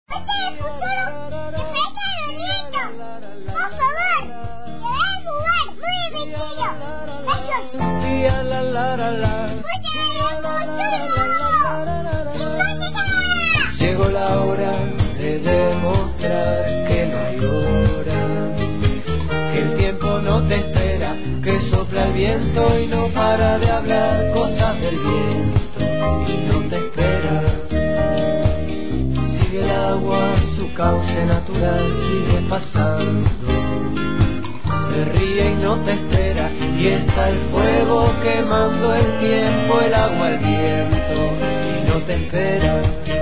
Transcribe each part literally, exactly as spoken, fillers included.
Llegó la hora de demostrar que no hay hora, que el tiempo no te espera, que sopla el viento y no para de hablar cosas del viento y no te espera. Sigue el agua, su cauce natural sigue pasando, se ríe y no te espera, y está el fuego quemando el tiempo, el agua, el viento y no te espera.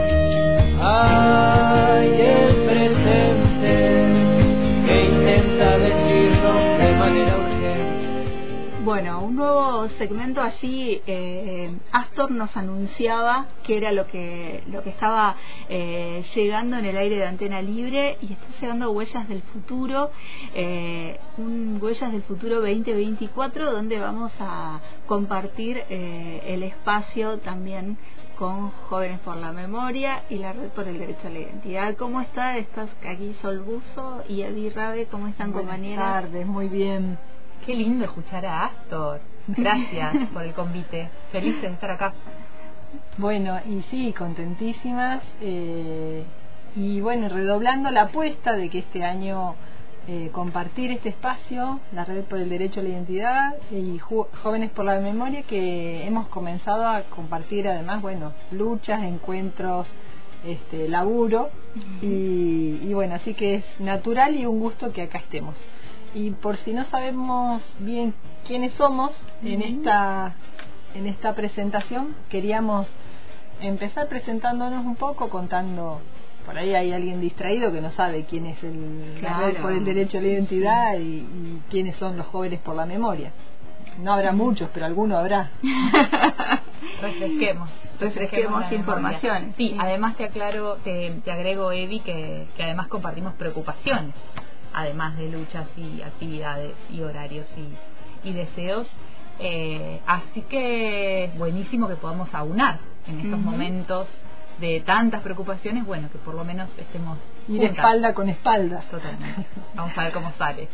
Ay, el presente que intenta decirnos de manera urgente. Bueno, un nuevo segmento allí. eh, Astor nos anunciaba que era lo que lo que estaba eh, llegando en el aire de Antena Libre, y está llegando Huellas del Futuro, eh, un Huellas del Futuro veinte veinticuatro, donde vamos a compartir eh, el espacio también con Jóvenes por la Memoria y la Red por el Derecho a la Identidad. ¿Cómo está? Estás aquí, Sol Buzo y Evi Rabe. ¿Cómo están, compañeras? Buenas tardes, muy bien. Qué lindo escuchar a Astor. Gracias por el convite. Felices de estar acá. Bueno, y sí, contentísimas. Eh, y bueno, redoblando la apuesta de que este año eh, compartir este espacio, la Red por el Derecho a la Identidad y Ju- Jóvenes por la Memoria, que hemos comenzado a compartir además, bueno, luchas, encuentros, este, laburo, uh-huh. y, y bueno, así que es natural y un gusto que acá estemos. Y por si no sabemos bien quiénes somos, uh-huh. en esta en esta presentación queríamos empezar presentándonos un poco, contando. Por ahí hay alguien distraído que no sabe quién es el claro. la Red por el Derecho a la Identidad, y, y quiénes son los Jóvenes por la Memoria. No habrá muchos, pero alguno habrá. Refresquemos. Refresquemos información. Sí, sí, además te aclaro, te, te agrego, Evi, que, que además compartimos preocupaciones, además de luchas y actividades y horarios y, y deseos. Eh, así que buenísimo que podamos aunar en estos uh-huh. momentos de tantas preocupaciones, bueno, que por lo menos estemos ir juntas. Espalda con espalda. Totalmente. Vamos a ver cómo sale.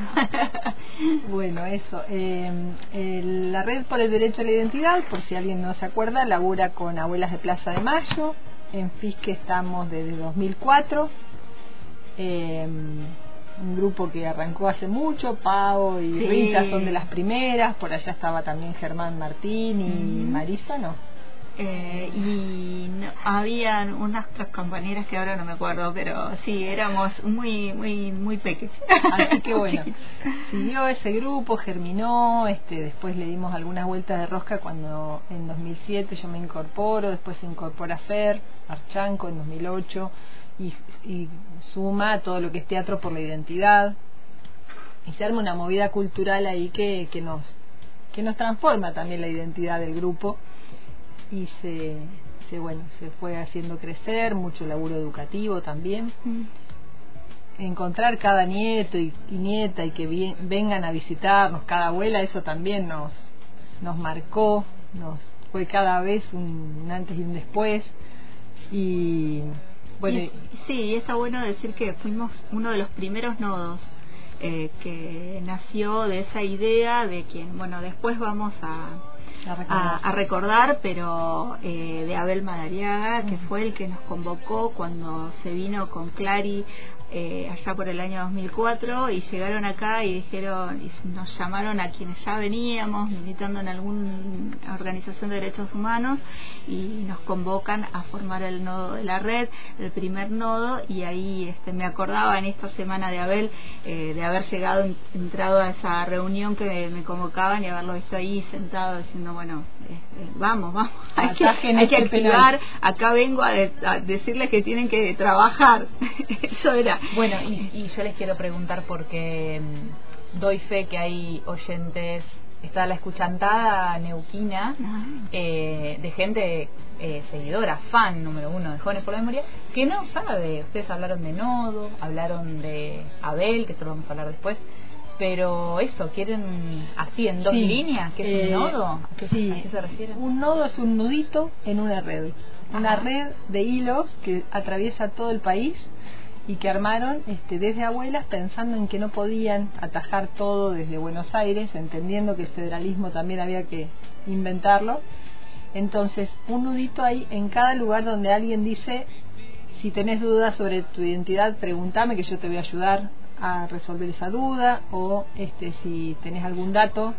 Bueno, eso. Eh, eh, la Red por el Derecho a la Identidad, por si alguien no se acuerda, labura con Abuelas de Plaza de Mayo. En Fisque estamos desde dos mil cuatro. Eh, un grupo que arrancó hace mucho. Pau y sí. Rita son de las primeras. Por allá estaba también Germán Martín y mm. Marisa, ¿no? Eh, y no, habían unas otras compañeras que ahora no me acuerdo, pero sí, éramos muy muy muy pequeños. Así que bueno, siguió ese grupo, germinó, este, después le dimos algunas vueltas de rosca cuando en dos mil siete yo me incorporo, después se incorpora Fer Archanco en dos mil ocho, y, y suma todo lo que es Teatro por la Identidad, y se arma una movida cultural ahí que, que nos que nos transforma también la identidad del grupo. Y se, se bueno se fue haciendo crecer, mucho laburo educativo también, mm. encontrar cada nieto y, y nieta y que bien, vengan a visitarnos, cada abuela, eso también nos nos marcó, nos fue cada vez un, un antes y un después. Y bueno, y, sí, y está bueno decir que fuimos uno de los primeros nodos eh, que nació de esa idea de quien, bueno, después vamos a A recordar. A, a recordar, pero eh, de Abel Madariaga, que fue el que nos convocó cuando se vino con Clary eh, allá por el año dos mil cuatro, y llegaron acá y dijeron, y nos llamaron a quienes ya veníamos militando en alguna organización de derechos humanos, y nos convocan a formar el nodo de la red, el primer nodo. Y ahí este, me acordaba en esta semana de Abel, eh, de haber llegado, entrado a esa reunión que me convocaban y haberlo visto ahí sentado diciendo, bueno, eh, eh, vamos, vamos, hay que, hay que activar, acá vengo a, de, a decirles que tienen que trabajar. Eso era. Bueno, y, y yo les quiero preguntar, porque um, doy fe que hay oyentes, está la escuchantada neuquina, eh, de gente eh, seguidora, fan número uno de Jóvenes por la Memoria, que no sabe. Ustedes hablaron de Nodo, hablaron de Abel, que eso lo vamos a hablar después, pero eso, ¿quieren así en dos sí. líneas? ¿Qué es eh, un nodo? ¿A qué, sí. ¿A qué se refiere? Un nodo es un nudito en una red. una red de hilos que atraviesa todo el país y que armaron este, desde abuelas, pensando en que no podían atajar todo desde Buenos Aires, entendiendo que el federalismo también había que inventarlo. Entonces, un nudito ahí en cada lugar donde alguien dice: si tenés dudas sobre tu identidad, pregúntame que yo te voy a ayudar a resolver esa duda, o este, si tenés algún dato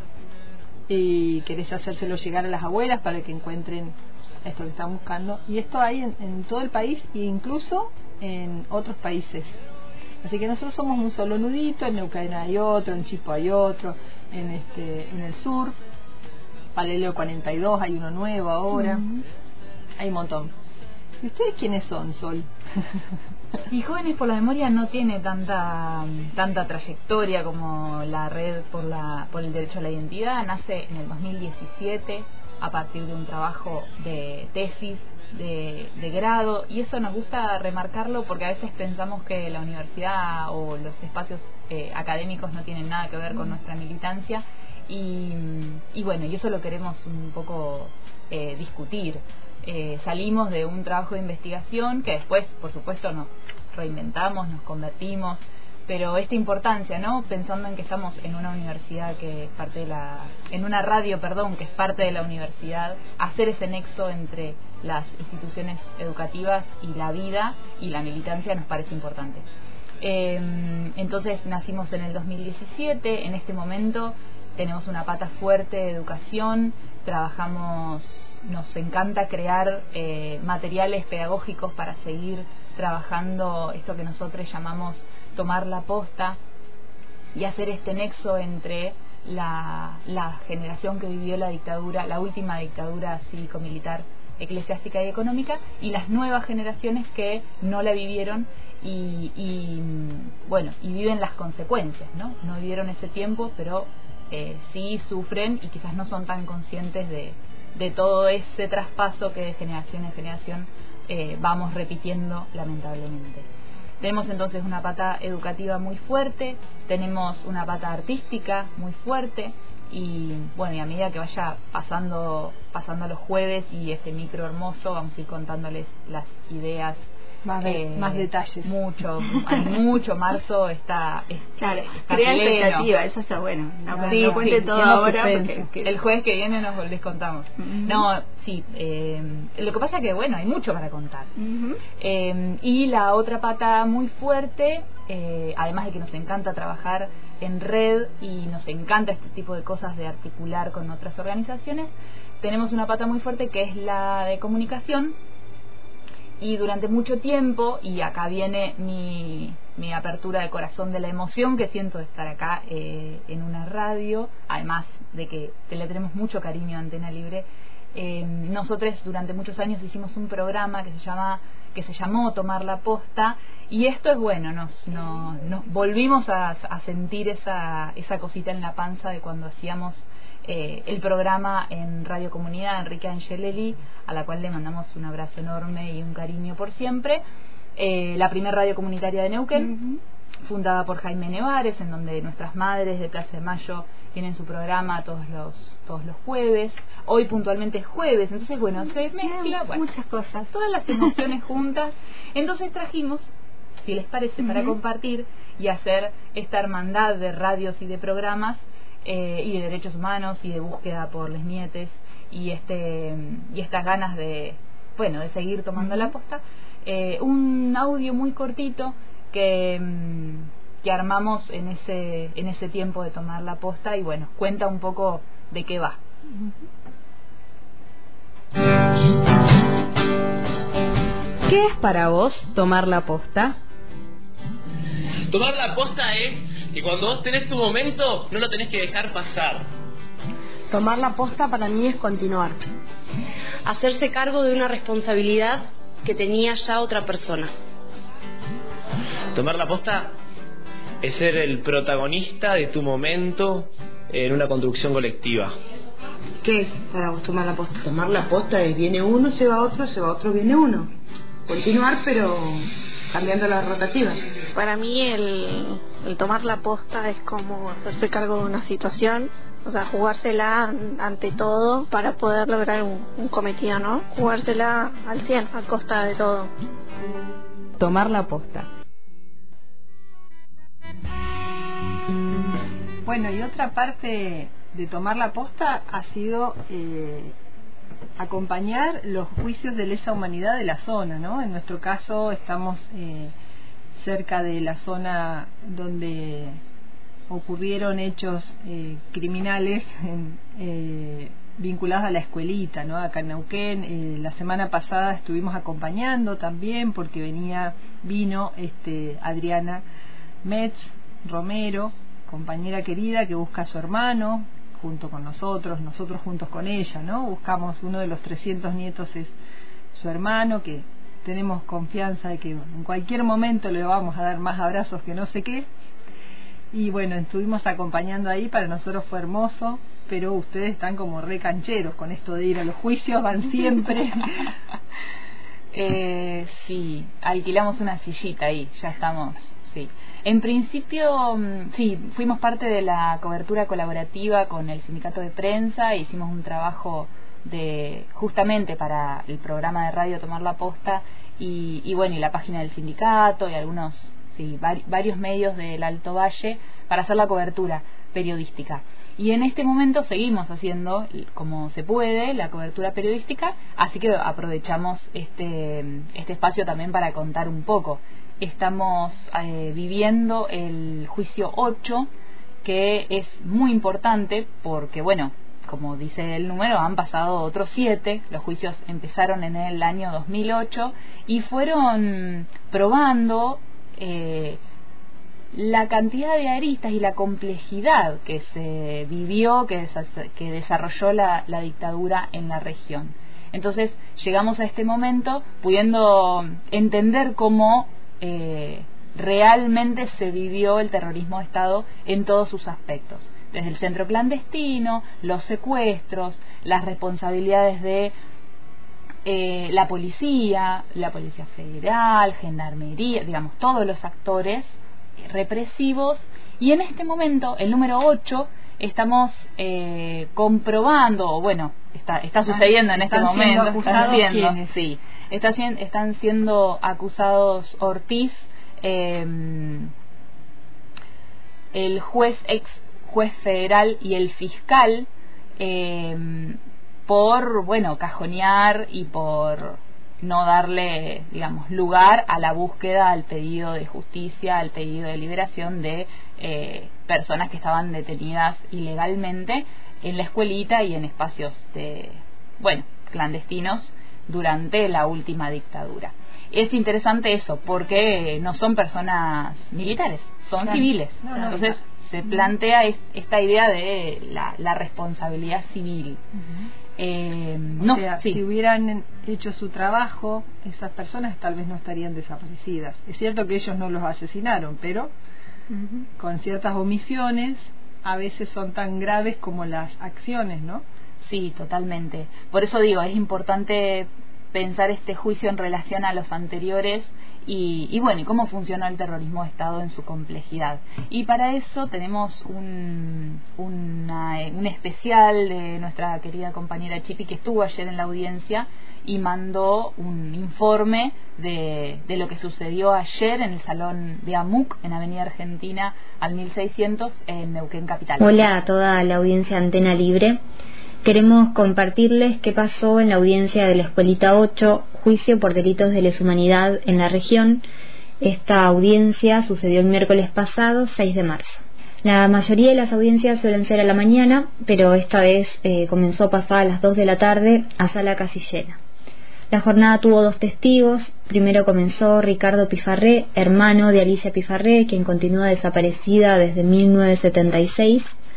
y querés hacérselo llegar a las abuelas para que encuentren esto que están buscando. Y esto hay en, en todo el país e incluso en otros países. Así que nosotros somos un solo nudito. En Neuquén hay otro, en Chispo hay otro, en este en el sur, Paralelo cuarenta y dos hay uno nuevo ahora. Uh-huh. Hay un montón. ¿Y ustedes quiénes son, Sol? Y Jóvenes por la Memoria no tiene tanta tanta trayectoria como la Red por la por el Derecho a la Identidad. Nace en el dos mil diecisiete a partir de un trabajo de tesis de, de grado, y eso nos gusta remarcarlo porque a veces pensamos que la universidad o los espacios eh, académicos no tienen nada que ver con nuestra militancia, y, y bueno, y eso lo queremos un poco eh, discutir. Eh, salimos de un trabajo de investigación que después, por supuesto, nos reinventamos, nos convertimos, pero esta importancia, ¿no? Pensando en que estamos en una universidad que es parte de la, en una radio, perdón, que es parte de la universidad, hacer ese nexo entre las instituciones educativas y la vida y la militancia nos parece importante. Eh, entonces nacimos en el dos mil diecisiete, en este momento tenemos una pata fuerte de educación, trabajamos, nos encanta crear eh, materiales pedagógicos para seguir trabajando esto que nosotros llamamos tomar la posta y hacer este nexo entre la, la generación que vivió la dictadura, la última dictadura cívico-militar, eclesiástica y económica, y las nuevas generaciones que no la vivieron y, y bueno, y viven las consecuencias, ¿no? No vivieron ese tiempo, pero eh, sí sufren y quizás no son tan conscientes de, de todo ese traspaso que de generación en generación eh, vamos repitiendo lamentablemente. Tenemos entonces una pata educativa muy fuerte, tenemos una pata artística muy fuerte, y bueno, y a medida que vaya pasando pasando los jueves y este micro hermoso, vamos a ir contándoles las ideas. Más, de, eh, más detalles. Mucho, hay mucho. Marzo está, está claro, está crea pleno. Expectativa, eso está bueno. No, sí, no cuente sí, todo ahora. Porque, que... El jueves que viene nos les contamos. Uh-huh. No, sí. Eh, lo que pasa es que, bueno, hay mucho para contar. Uh-huh. Eh, y la otra pata muy fuerte, eh, además de que nos encanta trabajar en red y nos encanta este tipo de cosas de articular con otras organizaciones, tenemos una pata muy fuerte que es la de comunicación. Y durante mucho tiempo, y acá viene mi, mi apertura de corazón de la emoción que siento de estar acá eh, en una radio, además de que le tenemos mucho cariño a Antena Libre, eh, nosotros durante muchos años hicimos un programa que se llama que se llamó Tomar la Posta, y esto es bueno, nos, nos, nos volvimos a, a sentir esa, esa cosita en la panza de cuando hacíamos Eh, el programa en Radio Comunidad, Enrique Angelelli, a la cual le mandamos un abrazo enorme y un cariño por siempre. Eh, la primera radio comunitaria de Neuquén, uh-huh. fundada por Jaime Nevares, en donde nuestras madres de Plaza de Mayo tienen su programa todos los todos los jueves. Hoy puntualmente es jueves, entonces bueno, se mezcla bueno, muchas cosas, todas las emociones juntas. Entonces trajimos, si les parece, uh-huh. para compartir y hacer esta hermandad de radios y de programas Eh, y de derechos humanos y de búsqueda por les nietes y este y estas ganas de bueno de seguir tomando la posta, eh, un audio muy cortito que que armamos en ese en ese tiempo de tomar la posta, y bueno, cuenta un poco de qué va. ¿Qué es para vos tomar la posta? Tomar la posta es que cuando vos tenés tu momento, no lo tenés que dejar pasar. Tomar la posta para mí es continuar. Hacerse cargo de una responsabilidad que tenía ya otra persona. Tomar la posta es ser el protagonista de tu momento en una construcción colectiva. ¿Qué es para vos tomar la posta? Tomar la posta es viene uno, se va otro, se va otro, viene uno. Continuar, pero cambiando las rotativas. Para mí el, el tomar la posta es como hacerse cargo de una situación O sea, jugársela ante todo para poder lograr un, un cometido, ¿no? Jugársela al cien, a costa de todo. Tomar la posta. Bueno, y otra parte de tomar la posta ha sido eh, acompañar los juicios de lesa humanidad de la zona, ¿no? En nuestro caso estamos eh, cerca de la zona donde ocurrieron hechos eh, criminales en, eh, vinculados a la escuelita, ¿no? Acá en Neuquén. Eh, la semana pasada estuvimos acompañando también porque venía, vino este Adriana Metz Romero, compañera querida que busca a su hermano junto con nosotros, nosotros juntos con ella, ¿no? Buscamos, uno de los trescientos nietos es su hermano, que tenemos confianza de que en cualquier momento le vamos a dar más abrazos que no sé qué. Y bueno, estuvimos acompañando ahí, para nosotros fue hermoso, pero ustedes están como re cancheros con esto de ir a los juicios, van siempre. eh, sí, alquilamos una sillita ahí, ya estamos, sí. En principio, sí, fuimos parte de la cobertura colaborativa con el sindicato de prensa, hicimos un trabajo de justamente para el programa de radio Tomar la Posta y, y bueno, y la página del sindicato y algunos, sí, vari, varios medios del Alto Valle para hacer la cobertura periodística. Y en este momento seguimos haciendo, como se puede, la cobertura periodística, así que aprovechamos este, este espacio también para contar un poco. Estamos eh, viviendo el juicio ocho, que es muy importante porque, bueno, como dice el número, han pasado otros siete. Los juicios empezaron en el año dos mil ocho y fueron probando eh, la cantidad de aristas y la complejidad que se vivió, que, des- que desarrolló la, la dictadura en la región. Entonces llegamos a este momento pudiendo entender cómo eh, realmente se vivió el terrorismo de Estado en todos sus aspectos, desde el centro clandestino, los secuestros, las responsabilidades de eh, la policía, la policía federal, gendarmería, digamos, todos los actores represivos. Y en este momento, el número ocho, estamos eh, comprobando, o bueno, está, está sucediendo en este momento, están siendo, sí, está, están siendo acusados Ortiz, eh, el juez ex juez federal y el fiscal, eh, por, bueno, cajonear y por no darle, digamos, lugar a la búsqueda, al pedido de justicia, al pedido de liberación de eh, personas que estaban detenidas ilegalmente en la escuelita y en espacios de, bueno, clandestinos durante la última dictadura. Es interesante eso, porque no son personas militares, son claro, civiles. No, no, Entonces no. se plantea es, esta idea de la, la responsabilidad civil. Uh-huh. Eh, no, o sea, sí. si hubieran hecho su trabajo, esas personas tal vez no estarían desaparecidas. Es cierto que ellos no los asesinaron, pero uh-huh. con ciertas omisiones a veces son tan graves como las acciones, ¿no? Sí, totalmente. Por eso digo, es importante pensar este juicio en relación a los anteriores y, y bueno, y cómo funcionó el terrorismo de Estado en su complejidad. Y para eso tenemos un, una, un especial de nuestra querida compañera Chipi, que estuvo ayer en la audiencia y mandó un informe de, de lo que sucedió ayer en el Salón de AMUC, en Avenida Argentina al mil seiscientos, en Neuquén Capital. Hola a toda la audiencia Antena Libre. Queremos compartirles qué pasó en la audiencia de la Escuelita ocho, juicio por delitos de lesa humanidad en la región. Esta audiencia sucedió el miércoles pasado, seis de marzo. La mayoría de las audiencias suelen ser a la mañana, pero esta vez eh, comenzó pasada a las dos de la tarde, a sala casi llena. La jornada tuvo dos testigos. Primero comenzó Ricardo Pifarré, hermano de Alicia Pifarré, quien continúa desaparecida desde mil novecientos setenta y seis.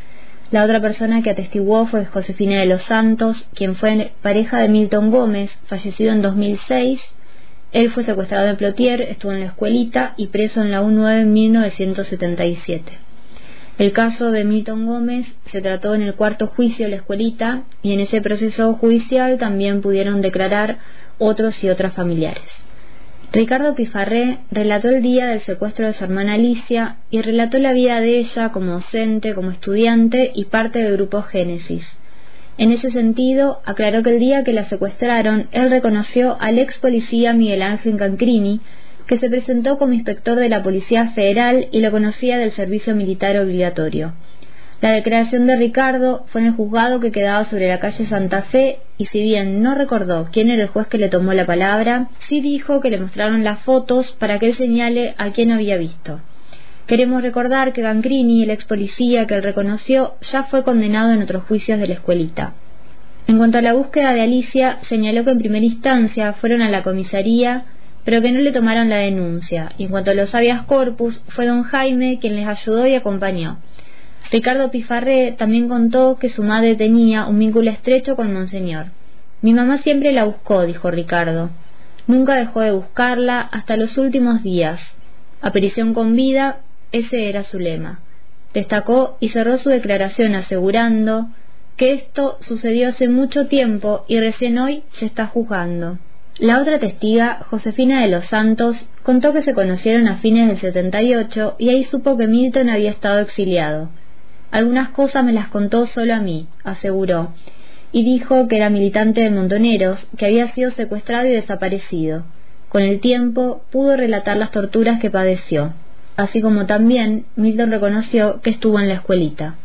La otra persona que atestiguó fue Josefina de los Santos, quien fue pareja de Milton Gómez, fallecido en dos mil seis. Él fue secuestrado en Plotier, estuvo en la escuelita y preso en la U nueve en mil novecientos setenta y siete. El caso de Milton Gómez se trató en el cuarto juicio de la escuelita y en ese proceso judicial también pudieron declarar otros y otras familiares. Ricardo Pifarré relató el día del secuestro de su hermana Alicia y relató la vida de ella como docente, como estudiante y parte del grupo Génesis. En ese sentido, aclaró que el día que la secuestraron, él reconoció al ex policía Miguel Ángel Cancrini, que se presentó como inspector de la Policía Federal y lo conocía del servicio militar obligatorio. La declaración de Ricardo fue en el juzgado que quedaba sobre la calle Santa Fe y si bien no recordó quién era el juez que le tomó la palabra, sí dijo que le mostraron las fotos para que él señale a quién había visto. Queremos recordar que Cancrini, el ex policía que él reconoció, ya fue condenado en otros juicios de la escuelita. En cuanto a la búsqueda de Alicia, señaló que en primera instancia fueron a la comisaría, pero que no le tomaron la denuncia, y en cuanto a los habeas corpus, fue don Jaime quien les ayudó y acompañó. Ricardo Pifarré también contó que su madre tenía un vínculo estrecho con Monseñor. Mi mamá siempre la buscó, dijo Ricardo. Nunca dejó de buscarla hasta los últimos días. Aparición con vida, ese era su lema. Destacó y cerró su declaración asegurando que esto sucedió hace mucho tiempo y recién hoy se está juzgando. La otra testiga, Josefina de los Santos, contó que se conocieron a fines del setenta y ocho y ahí supo que Milton había estado exiliado. Algunas cosas me las contó solo a mí, aseguró, y dijo que era militante de Montoneros, que había sido secuestrado y desaparecido. Con el tiempo pudo relatar las torturas que padeció, así como también Milton reconoció que estuvo en la escuelita.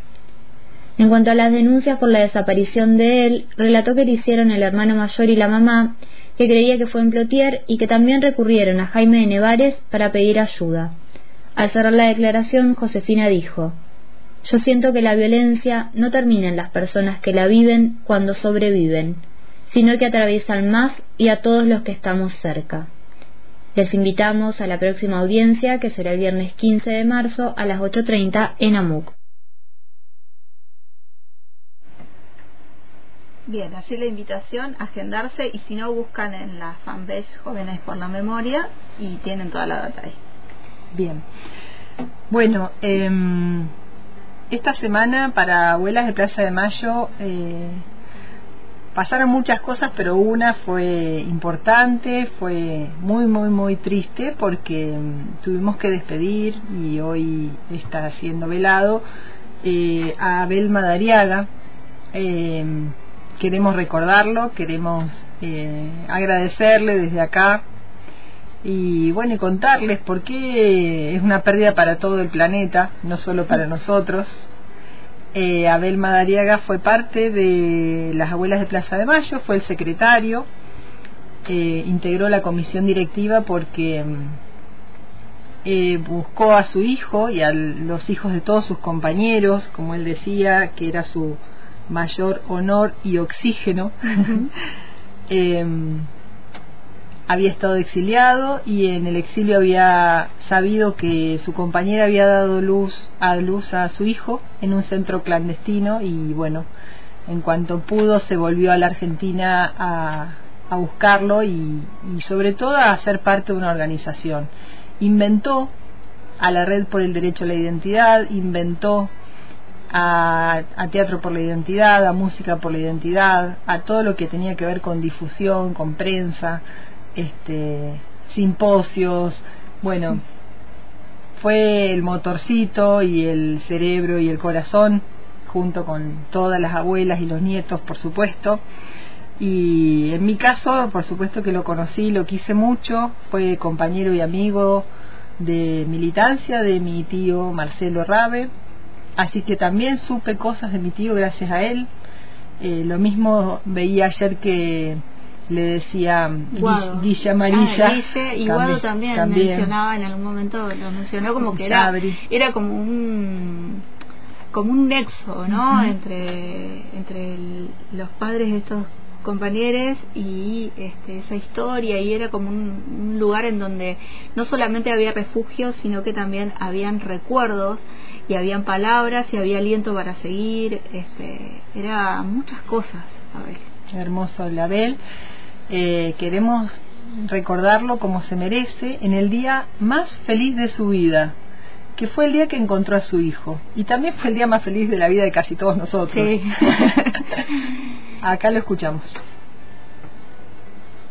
En cuanto a las denuncias por la desaparición de él, relató que le hicieron el hermano mayor y la mamá, que creía que fue en Plotier y que también recurrieron a Jaime de Nevares para pedir ayuda. Al cerrar la declaración, Josefina dijo: yo siento que la violencia no termina en las personas que la viven cuando sobreviven, sino que atraviesan más y a todos los que estamos cerca. Les invitamos a la próxima audiencia, que será el viernes quince de marzo a las ocho treinta en Amuc. Bien, así la invitación a agendarse y si no buscan en la fanpage Jóvenes por la Memoria y tienen toda la data ahí. Bien, bueno, eh... esta semana para Abuelas de Plaza de Mayo eh, pasaron muchas cosas, pero una fue importante, fue muy muy muy triste porque um, tuvimos que despedir, y hoy está siendo velado, eh, a Abel Madariaga. Eh, queremos recordarlo, queremos eh, agradecerle desde acá y bueno, y contarles por qué es una pérdida para todo el planeta, no solo para nosotros. eh, Abel Madariaga fue parte de las Abuelas de Plaza de Mayo, fue el secretario, eh, integró la comisión directiva porque eh, buscó a su hijo y a los hijos de todos sus compañeros, como él decía, que era su mayor honor y oxígeno. Uh-huh. eh, había estado exiliado y en el exilio había sabido que su compañera había dado luz a luz a su hijo en un centro clandestino, y bueno, en cuanto pudo se volvió a la Argentina a, a buscarlo y, y sobre todo a ser parte de una organización. Inventó a la Red por el Derecho a la Identidad, inventó a, a Teatro por la Identidad, a Música por la Identidad, a todo lo que tenía que ver con difusión, con prensa, este simposios. Bueno, fue el motorcito y el cerebro y el corazón, junto con todas las abuelas y los nietos, por supuesto. Y en mi caso, por supuesto que lo conocí, lo quise mucho, fue compañero y amigo de militancia de mi tío Marcelo Rabe, así que también supe cosas de mi tío gracias a él. Eh, lo mismo veía ayer que le decía Guado. Guilla Amarilla. Ah, Guille, y Guado también, también mencionaba en algún momento, lo mencionó como que era, era como un como un nexo, ¿no? Uh-huh. entre entre el, los padres de estos compañeros y este, esa historia, y era como un, un lugar en donde no solamente había refugio, sino que también habían recuerdos y habían palabras y había aliento para seguir. Este, era muchas cosas, Abel. Hermoso el Abel. Eh, queremos recordarlo como se merece en el día más feliz de su vida, que fue el día que encontró a su hijo, y también fue el día más feliz de la vida de casi todos nosotros. Sí. Acá lo escuchamos.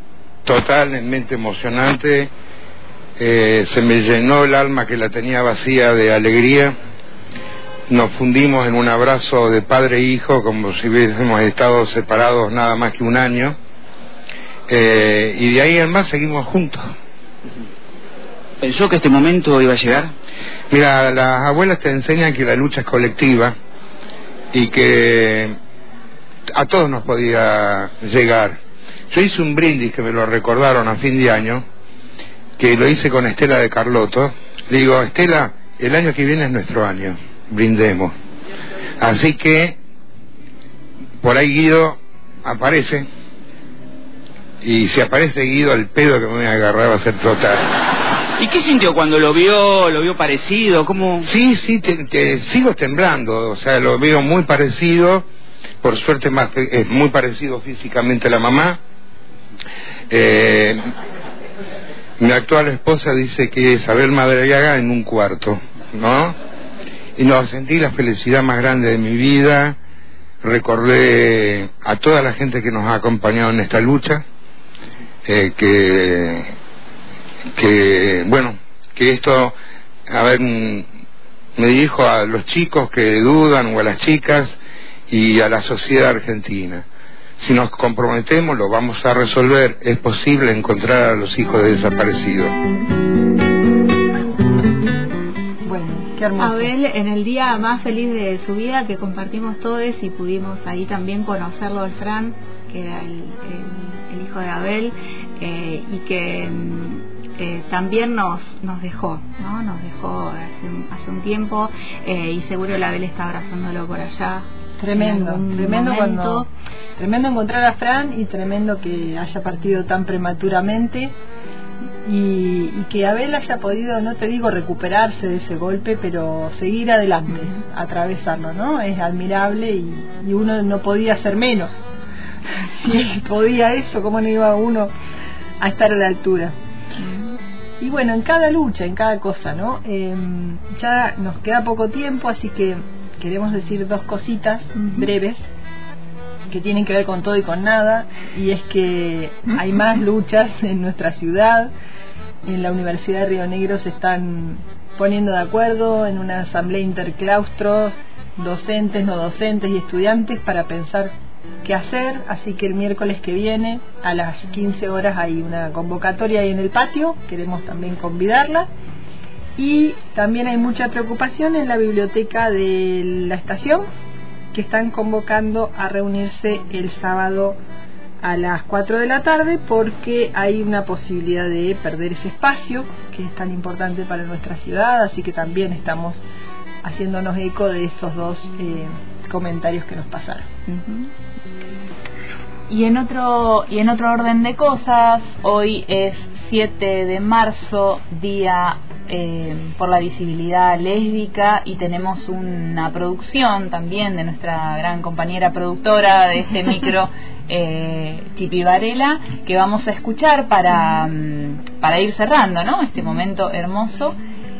totalmente emocionante. Eh, se me llenó el alma, que la tenía vacía, de alegría. Nos fundimos en un abrazo de padre e hijo, como si hubiésemos estado separados nada más que un año. Eh, y de ahí en más seguimos juntos. ¿Pensó que este momento iba a llegar? Mira, las abuelas te enseñan que la lucha es colectiva y que a todos nos podía llegar. Yo hice un brindis, que me lo recordaron a fin de año, que lo hice con Estela de Carlotto. Le digo: Estela, el año que viene es nuestro año, brindemos. Así que por ahí Guido aparece, y si aparece Guido, el pedo que me voy a agarrar va a ser total. ¿Y qué sintió cuando lo vio? ¿Lo vio parecido? ¿Cómo? Sí, sí, te, te, sigo temblando. O sea, lo veo muy parecido. Por suerte más es muy parecido físicamente a la mamá. Eh, mi actual esposa dice que es Abel Madariaga en un cuarto, ¿no? Y no, sentí la felicidad más grande de mi vida. Recordé a toda la gente que nos ha acompañado en esta lucha, eh, que, que, bueno, que esto, a ver, me dirijo a los chicos que dudan o a las chicas y a la sociedad argentina. Si nos comprometemos, lo vamos a resolver. Es posible encontrar a los hijos de desaparecidos. Bueno, qué hermoso. Abel, en el día más feliz de su vida, que compartimos todos y pudimos ahí también conocerlo al Fran, que era el, el, el hijo de Abel, eh, y que eh, también nos nos dejó, ¿no? Nos dejó hace un, hace un tiempo, eh, y seguro el Abel está abrazándolo por allá. Tremendo, tremendo momento. cuando, tremendo encontrar a Fran, y tremendo que haya partido tan prematuramente, y, y que Abel haya podido, no te digo recuperarse de ese golpe, pero seguir adelante, atravesarlo, ¿no? Es admirable, y, y uno no podía hacer menos. Si él podía eso, ¿cómo no iba uno a estar a la altura? Y bueno, en cada lucha, en cada cosa, ¿no? Eh, ya nos queda poco tiempo, así que queremos decir dos cositas breves que tienen que ver con todo y con nada, y es que hay más luchas en nuestra ciudad. En la Universidad de Río Negro se están poniendo de acuerdo en una asamblea interclaustro, docentes, no docentes y estudiantes, para pensar qué hacer. Así que el miércoles que viene a las quince horas hay una convocatoria ahí en el patio, queremos también convidarla. Y también hay mucha preocupación en la biblioteca de la estación, que están convocando a reunirse el sábado a las cuatro de la tarde, porque hay una posibilidad de perder ese espacio que es tan importante para nuestra ciudad. Así que también estamos haciéndonos eco de esos dos eh, comentarios que nos pasaron. Uh-huh. Y en otro y en otro orden de cosas, hoy es siete de marzo, día eh, por la visibilidad lésbica, y tenemos una producción también de nuestra gran compañera productora de este micro, eh, Chipi Varela, que vamos a escuchar para, para ir cerrando, ¿no?, este momento hermoso.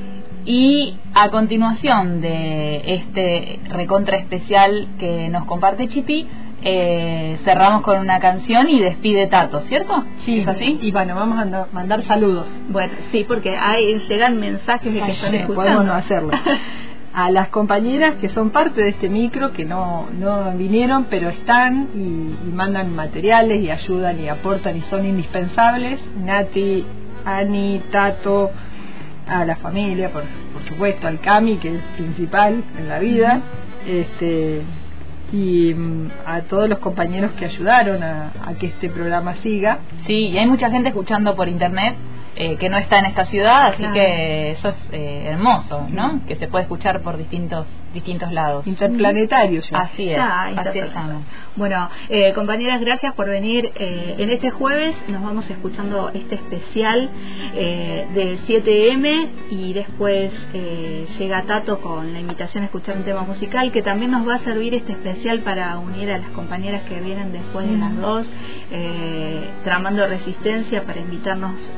Y a continuación de este recontra especial que nos comparte Chipi, Eh, cerramos con una canción y despide Tato, ¿cierto? Sí, ¿es así? Y bueno, vamos a mandar saludos. Bueno, sí, porque hay, llegan mensajes de que están escuchando. Podemos no hacerlo. A las compañeras que son parte de este micro, que no, no vinieron, pero están y, y mandan materiales y ayudan y aportan y son indispensables. Nati, Ani, Tato, a la familia, por, por supuesto, al Cami, que es principal en la vida. Uh-huh. Este... y a todos los compañeros que ayudaron a, a que este programa siga. Sí, y hay mucha gente escuchando por internet eh, que no está en esta ciudad, así claro. que eso es eh, hermoso, ¿no? Sí. Que se puede escuchar por distintos distintos lados. Interplanetario ya. Así es, ah, así estamos. Bueno, eh, compañeras, gracias por venir. Eh, en este jueves nos vamos escuchando este especial eh, de siete eme, y después eh, llega Tato con la invitación a escuchar un tema musical, que también nos va a servir este especial para unir a las compañeras que vienen después de las dos, eh, tramando resistencia, para invitarnos a mañana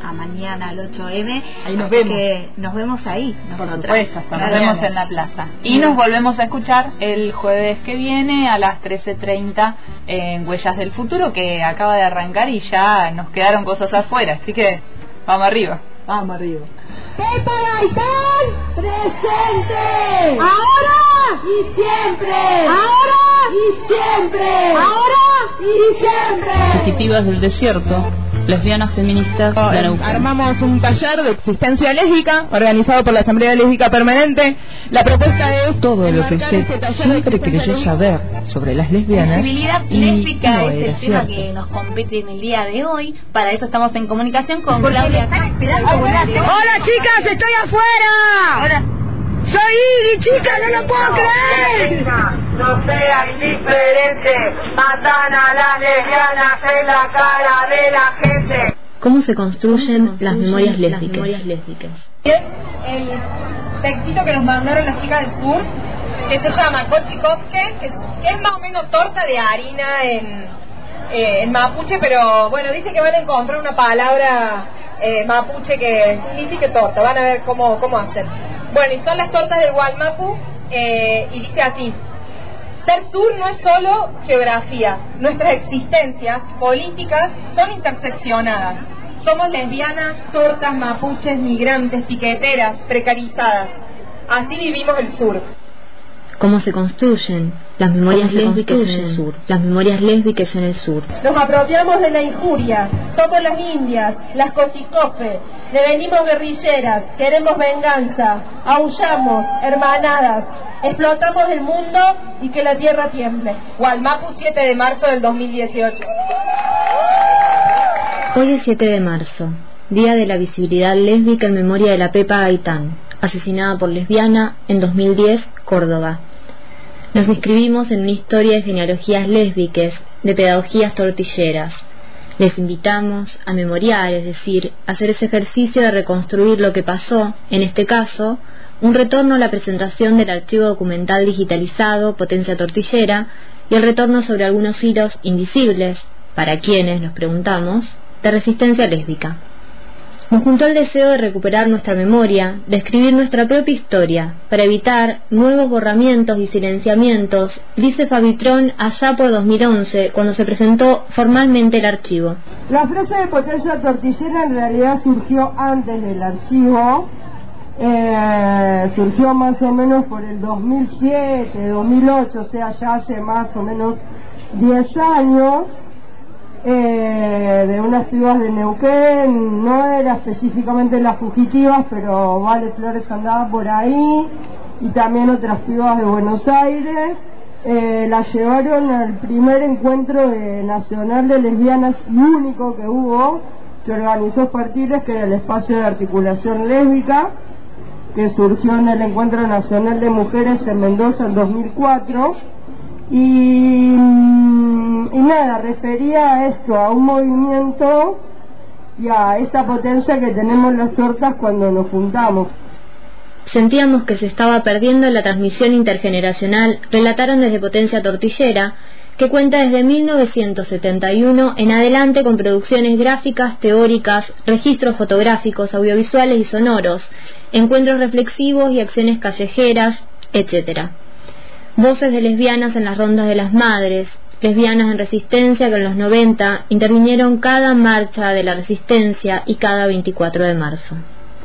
mañana al ocho eme. Ahí nos así vemos. Que nos vemos ahí. Por nosotras. supuesto, nos vemos en la plaza. Y nos volvemos a escuchar el jueves que viene a las trece treinta en Huellas del Futuro, que acaba de arrancar y ya nos quedaron cosas afuera. Así que vamos arriba. Vamos arriba. ¡Pepa Gaitán presente! ¡Ahora y siempre! ¡Ahora y siempre! ¡Ahora y siempre! Positivas del desierto, lesbianas feministas de Arauco. Armamos un taller de existencia lésbica organizado por la Asamblea Lésbica Permanente. La propuesta es todo lo que usted siempre creyó saber sobre las lesbianas. Visibilidad y lésbica no es era el tema cierto. que nos compete en el día de hoy. Para eso estamos en comunicación con Porque Claudia. están esperando Hola, una- Hola, chicas, estoy afuera. Hola. Soy Iggy, chicas, no lo puedo creer. No sea indiferente, matan a las lesbianas en la cara de la gente. ¿Cómo se construyen las memorias lésbicas? Es el textito que nos mandaron las chicas del sur, que se llama Kochikofke, que es más o menos torta de harina en, eh, en mapuche, pero bueno, dice que van a encontrar una palabra eh, mapuche que signifique torta, van a ver cómo, cómo hacer. Bueno, y son las tortas del Gualmapu, eh, y dice así: ser sur no es solo geografía, nuestras existencias políticas son interseccionadas. Somos lesbianas, tortas, mapuches, migrantes, piqueteras, precarizadas. Así vivimos el sur. ¿Cómo se construyen las memorias lésbicas en el sur? Las memorias lésbicas en el sur. Nos apropiamos de la injuria, somos las indias, las cochicofe, devenimos guerrilleras, queremos venganza, aullamos, hermanadas, explotamos el mundo y que la tierra tiemble. Gualmapu, siete de marzo del dos mil dieciocho. Hoy es siete de marzo, Día de la Visibilidad Lésbica en memoria de la Pepa Gaitán, asesinada por lesbiana en dos mil diez, Córdoba. Nos inscribimos en una historia de genealogías lésbicas, de pedagogías tortilleras. Les invitamos a memoriar, es decir, a hacer ese ejercicio de reconstruir lo que pasó, en este caso, un retorno a la presentación del archivo documental digitalizado Potencia Tortillera y el retorno sobre algunos hilos invisibles, para quienes, nos preguntamos, de resistencia lésbica. Nos juntó el deseo de recuperar nuestra memoria, de escribir nuestra propia historia, para evitar nuevos borramientos y silenciamientos, dice Fabitrón allá por dos mil once, cuando se presentó formalmente el archivo. La frase de Potencia Tortillera en realidad surgió antes del archivo, eh, surgió más o menos por el dos mil siete, dos mil ocho, o sea, ya hace más o menos diez años. Eh, de unas pibas de Neuquén, no era específicamente las fugitivas, pero Vale Flores andaba por ahí, y también otras pibas de Buenos Aires. Eh, las llevaron al primer encuentro de, nacional de lesbianas y único que hubo, que organizó Partiles, que era el espacio de articulación lésbica, que surgió en el Encuentro Nacional de Mujeres en Mendoza en dos mil cuatro. Y, y nada, refería a esto, a un movimiento y a esa potencia que tenemos las tortas cuando nos juntamos. Sentíamos que se estaba perdiendo la transmisión intergeneracional, relataron desde Potencia Tortillera, que cuenta desde mil novecientos setenta y uno en adelante con producciones gráficas, teóricas, registros fotográficos, audiovisuales y sonoros, encuentros reflexivos y acciones callejeras, etcétera. Voces de lesbianas en las rondas de las madres, lesbianas en resistencia que en los noventa intervinieron cada marcha de la resistencia y cada veinticuatro de marzo.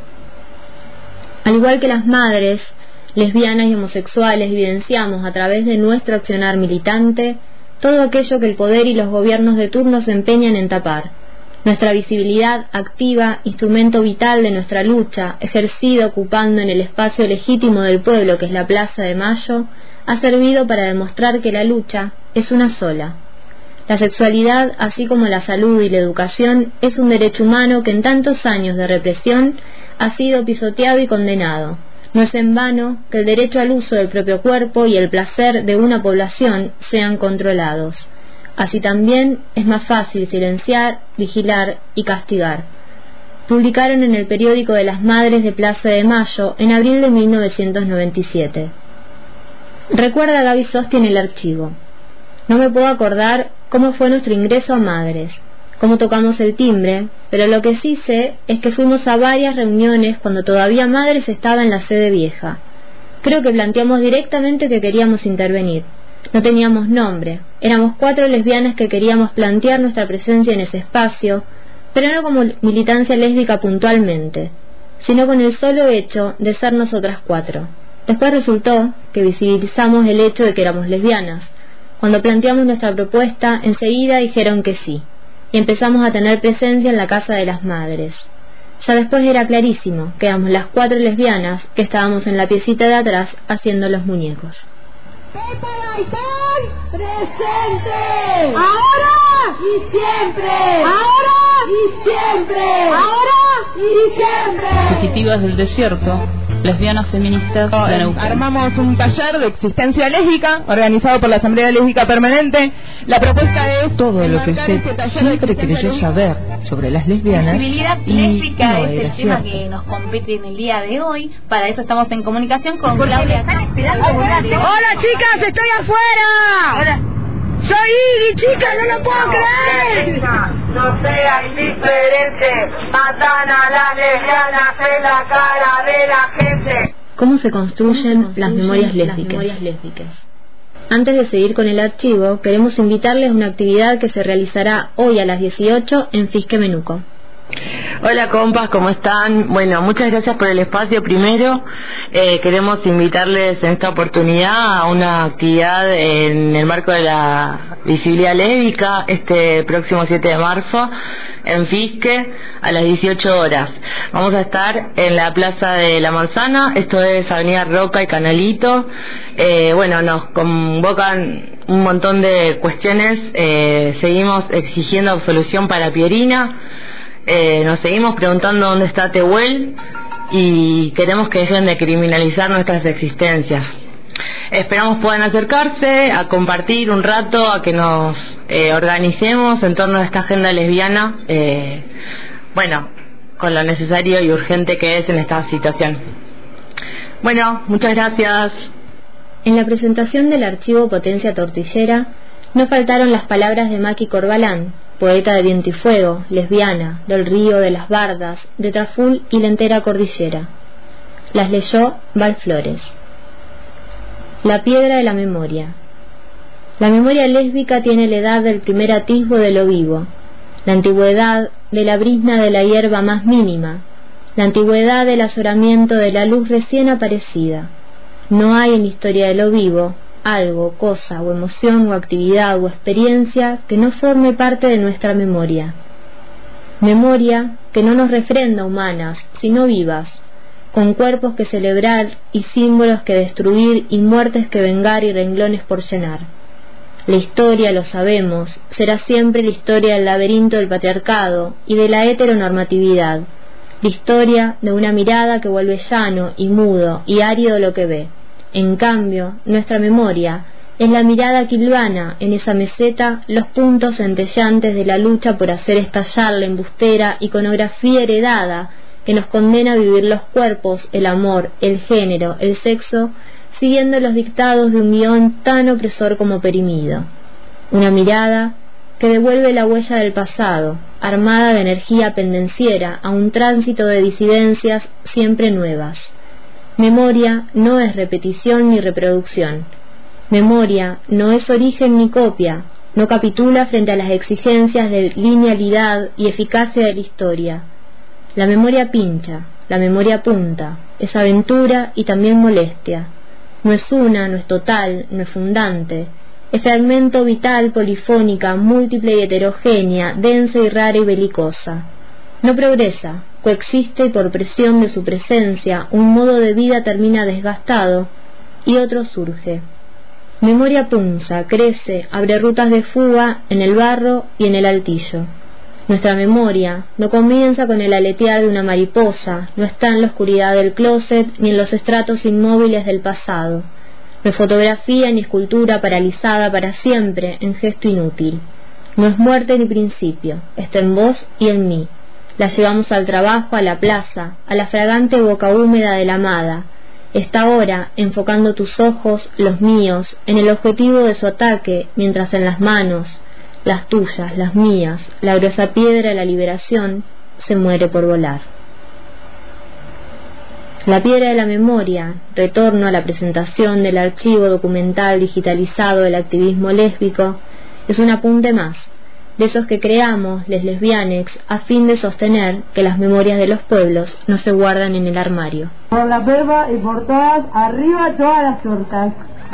Al igual que las madres, lesbianas y homosexuales evidenciamos a través de nuestro accionar militante todo aquello que el poder y los gobiernos de turno se empeñan en tapar. Nuestra visibilidad activa, instrumento vital de nuestra lucha, ejercida ocupando en el espacio legítimo del pueblo que es la Plaza de Mayo, ha servido para demostrar que la lucha es una sola. La sexualidad, así como la salud y la educación, es un derecho humano que en tantos años de represión ha sido pisoteado y condenado. No es en vano que el derecho al uso del propio cuerpo y el placer de una población sean controlados. Así también es más fácil silenciar, vigilar y castigar. Publicaron en el periódico de las Madres de Plaza de Mayo en abril de mil novecientos noventa y siete. Recuerda Gaby Sosti en el archivo: no me puedo acordar cómo fue nuestro ingreso a Madres. cómo tocamos el timbre, pero lo que sí sé es que fuimos a varias reuniones cuando todavía Madres estaba en la sede vieja. Creo que planteamos directamente que queríamos intervenir. No teníamos nombre, éramos cuatro lesbianas que queríamos plantear nuestra presencia en ese espacio, pero no como militancia lésbica puntualmente, sino con el solo hecho de ser nosotras cuatro. Después resultó que visibilizamos el hecho de que éramos lesbianas. Cuando planteamos nuestra propuesta, enseguida dijeron que sí, y empezamos a tener presencia en la Casa de las Madres. Ya después era clarísimo que éramos las cuatro lesbianas que estábamos en la piecita de atrás haciendo los muñecos. ¡Presente! ¡Ahora y siempre! ¡Ahora y siempre! ¡Ahora y siempre! Fugitivas del desierto, lesbianas feministas de Neuquén. Armamos un taller de existencia lésbica organizado por la Asamblea Lésbica Permanente. La propuesta es todo lo que usted siempre creyó saber sobre las lesbianas. Visibilidad y lésbica no es era el tema cierto. que nos compete en el día de hoy. Para eso estamos en comunicación con Claudia. Están esperando una- ¡Hola, chicas! ¡Estoy afuera! Hola. ¡Soy Iggy, chicas! ¡No lo puedo creer! No sea indiferente, matan a las lesbianas en la cara de la gente. ¿Cómo se construyen las memorias lésbicas? Antes de seguir con el archivo, queremos invitarles a una actividad que se realizará hoy a las dieciocho en Fisque Menuco. Hola compas, ¿cómo están? Bueno, muchas gracias por el espacio primero. Eh, queremos invitarles en esta oportunidad a una actividad en el marco de la visibilidad lésbica este próximo siete de marzo en Fisque a las dieciocho horas. Vamos a estar en la Plaza de la Manzana, esto es Avenida Roca y Canalito. Eh, bueno, nos convocan un montón de cuestiones, eh, seguimos exigiendo absolución para Pierina. Eh, nos seguimos preguntando dónde está Tehuel y queremos que dejen de criminalizar nuestras existencias. Esperamos puedan acercarse a compartir un rato, a que nos eh, organicemos en torno a esta agenda lesbiana, eh, bueno, con lo necesario y urgente que es en esta situación. Bueno, muchas gracias. En la presentación del archivo Potencia Tortillera no faltaron las palabras de Maki Corbalán, poeta de Viento y Fuego, lesbiana, del Río, de las Bardas, de Traful y la entera cordillera. Las leyó Val Flores. La piedra de la memoria. La memoria lésbica tiene la edad del primer atisbo de lo vivo, la antigüedad de la brizna de la hierba más mínima, la antigüedad del azoramiento de la luz recién aparecida. No hay en la historia de lo vivo algo, cosa o emoción o actividad o experiencia que no forme parte de nuestra memoria. Memoria que no nos refrenda humanas, sino vivas, con cuerpos que celebrar y símbolos que destruir y muertes que vengar y renglones por llenar. La historia, lo sabemos, será siempre la historia del laberinto del patriarcado y de la heteronormatividad, la historia de una mirada que vuelve llano y mudo y árido lo que ve. En cambio, nuestra memoria es la mirada que hilvana en esa meseta los puntos centellantes de la lucha por hacer estallar la embustera iconografía heredada que nos condena a vivir los cuerpos, el amor, el género, el sexo, siguiendo los dictados de un guión tan opresor como oprimido. Una mirada que devuelve la huella del pasado, armada de energía pendenciera a un tránsito de disidencias siempre nuevas. Memoria no es repetición ni reproducción. Memoria no es origen ni copia, no capitula frente a las exigencias de linealidad y eficacia de la historia. La memoria pincha, la memoria apunta, es aventura y también molestia. No es una, no es total, no es fundante. Es fragmento vital, polifónica, múltiple y heterogénea, densa y rara y belicosa. No progresa, coexiste y por presión de su presencia un modo de vida termina desgastado y otro surge. Memoria punza, crece, abre rutas de fuga en el barro y en el altillo. Nuestra memoria no comienza con el aletear de una mariposa, no está en la oscuridad del closet ni en los estratos inmóviles del pasado. No es fotografía ni escultura paralizada para siempre en gesto inútil. No es muerte ni principio, está en vos y en mí. La llevamos al trabajo, a la plaza, a la fragante boca húmeda de la amada. Está ahora enfocando tus ojos, los míos, en el objetivo de su ataque, mientras en las manos, las tuyas, las mías, la gruesa piedra de la liberación se muere por volar. La piedra de la memoria, retorno a la presentación del archivo documental digitalizado del activismo lésbico, es un apunte más, de esos que creamos, les lesbianex, a fin de sostener que las memorias de los pueblos no se guardan en el armario. Por la perva y por todas, arriba todas las tortas.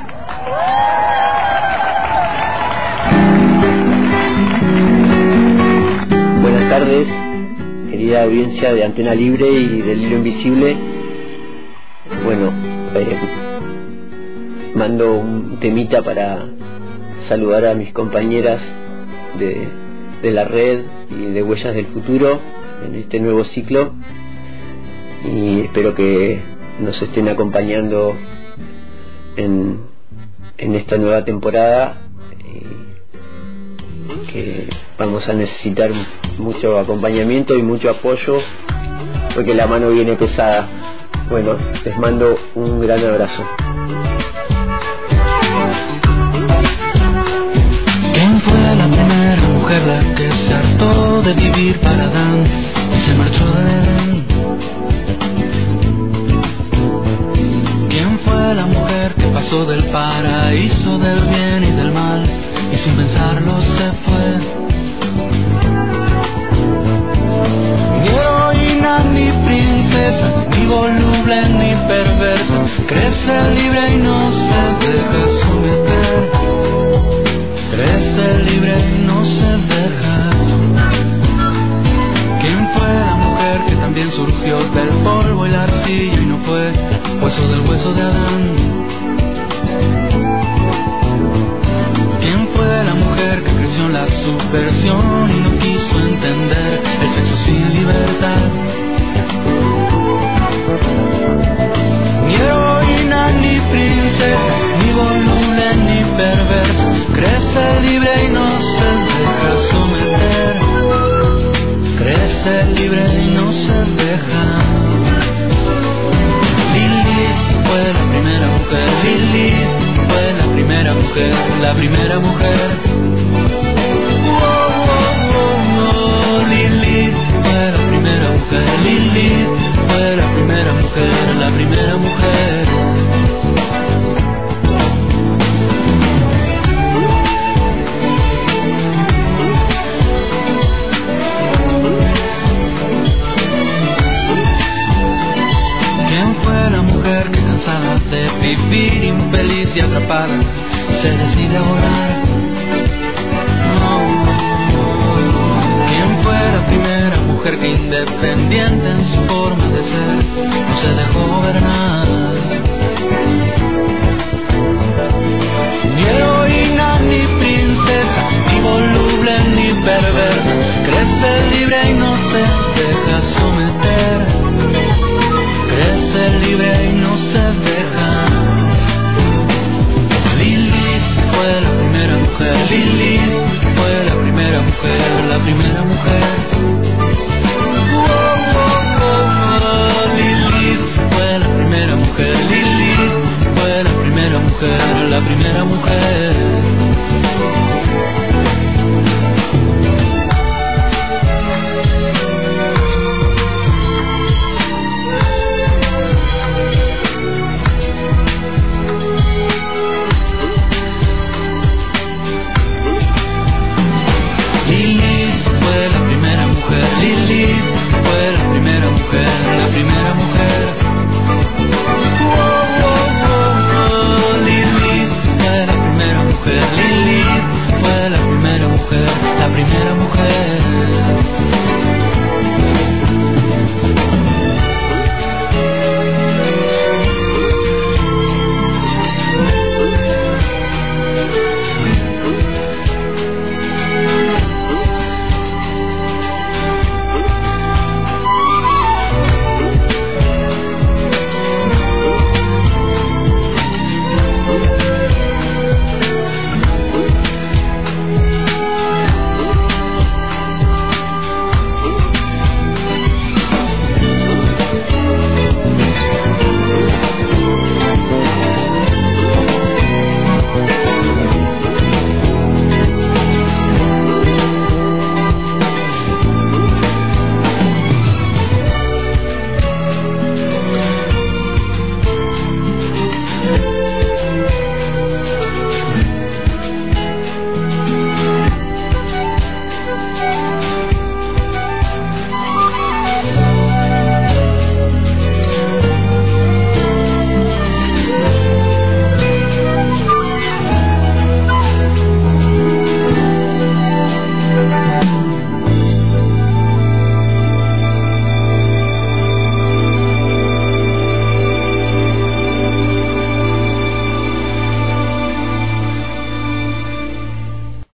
Buenas tardes, querida audiencia de Antena Libre y del Hilo Invisible. Bueno, eh, mando un temita para saludar a mis compañeras de, de la red y de Huellas del Futuro en este nuevo ciclo, y espero que nos estén acompañando en, en esta nueva temporada, y que vamos a necesitar mucho acompañamiento y mucho apoyo porque la mano viene pesada. Bueno, les mando un gran abrazo. ¿Quién fue la primera mujer la que se hartó de vivir para Adán y se marchó de Edén? ¿Quién fue la mujer que pasó del paraíso del bien y del mal y sin pensarlo se fue? Ni heroína, ni princesa, ni voluble, ni perversa, crece libre y no se deja someter. Crece libre y no se deja. ¿Quién fue la mujer que también surgió del polvo y la arcilla y no fue hueso del hueso de Adán? ¿Quién fue la mujer que creció en la subversión y no quiso entender el sexo sin libertad? Ni heroína, ni princesa, ni voluble, ni perversa, crece libre y no se deja someter. Crece libre y no se deja. Lilith fue la primera mujer, Lilith fue la primera mujer, la primera mujer. Oh, oh, oh, oh. Lilith fue la primera mujer, Lilith fue la primera mujer, la primera mujer. ¿Quién fue la mujer que cansada de vivir infeliz y atrapada se decide a volar? La primera mujer que independiente en su forma de ser no se dejó gobernar. Ni heroína, ni princesa, ni voluble, ni perversa, crece libre y no se deja someter. Crece libre y no se deja. Lilith fue la primera mujer, Lilith fue la primera mujer, la primera mujer. Oh, oh, oh, oh. Lilith fue la primera mujer, Lilith fue la primera mujer, la primera mujer.